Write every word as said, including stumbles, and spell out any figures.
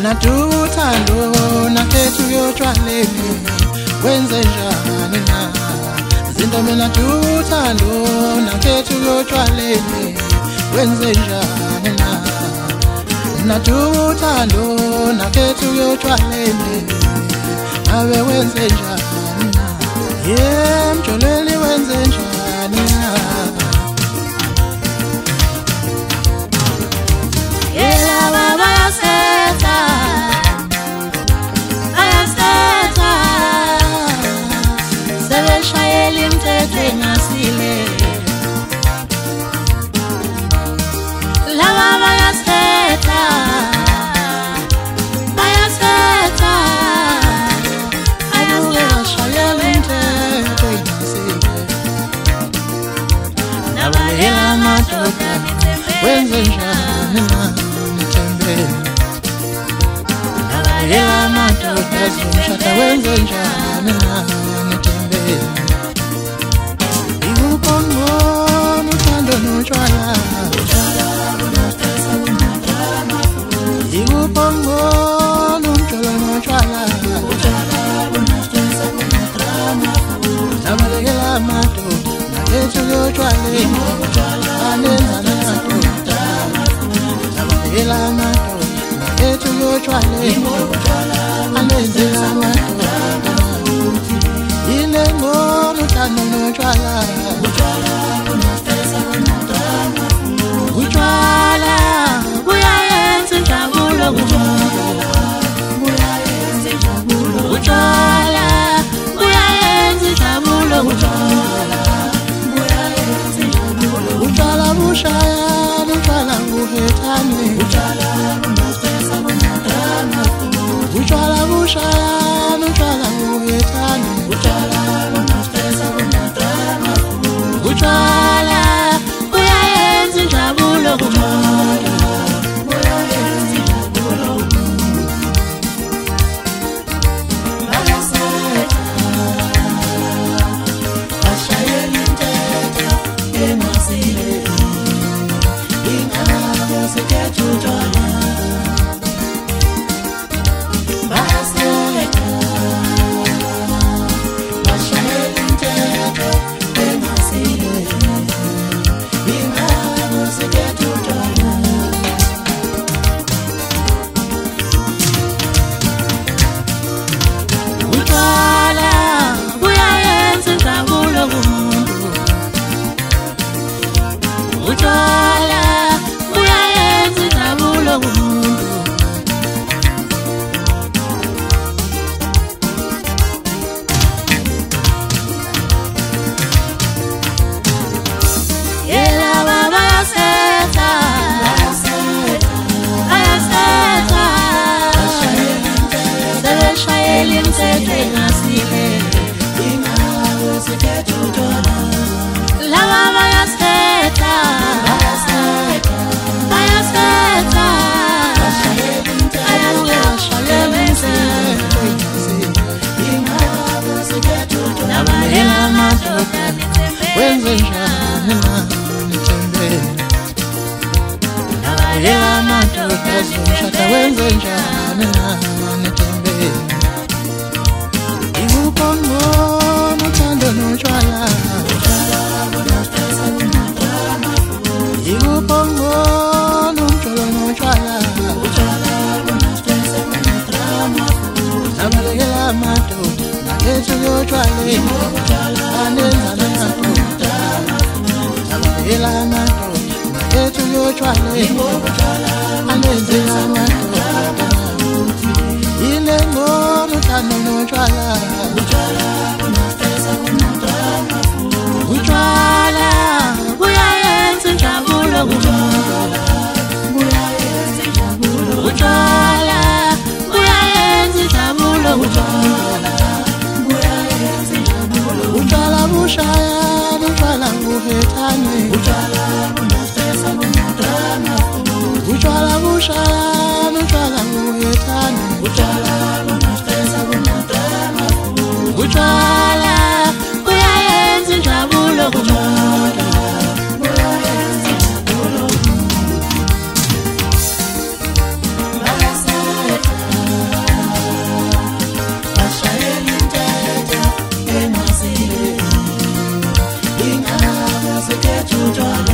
natuthando nakhethu yotshwaleni wenze njani na zinto mina tuthando nakhethu yotshwaleni wenze njani na natuthando nakhethu yotshwaleni abe wenze njani na ye mjoleli wenze njani na yela baba yasetha ayasetha sebeshayela imithetho engasile la baba yasetha ayasetha abuke bashayela imithetho engasile nabalekela amadoda wenze njani na nabalekela amadoda umshada wenze njani na ngithembele ikupongona uthando notshwala ikupongona umjolo notshwala nabalekela amadoda nakhethu yotshwaleni anenza namadoda nabalekela amadoda nakhethu yotshwaleni anenzela amadoda yile ngona uthando notshwala utshwala buyayenza injabulo utshwala buyayenza injabulo utshwala bushaya utshwala buhethane utshwala bushaya utshwala buhethane utshwala buyayenza injabulo utshwala buyayenza injabulo kumuntu yela baba yasetha ayasetha sebeshayela imithetho engasile la baba yasetha ayasetha abuke bashayela imithetho engasile nabalekela amadoda wenze njani na ngithembele nabalekela amadoda umshada wenze njani na ngithembele ikupongona uthando notshwala ikupongona umjolo notshwala nabalekela amadoda nakhethu yotshwaleni anenza namadoda nabalekela amadoda nakhethu yotshwaleni anenzela amadoda yile ngona uthando notshwala utshwala buyayenza injabulo utshwala buyayenza injabulo utshwala bushaya utshwala buhethane utshwala bushaya utshwala buhethane utshwala buyayenza injabulo Baba bethu utshwala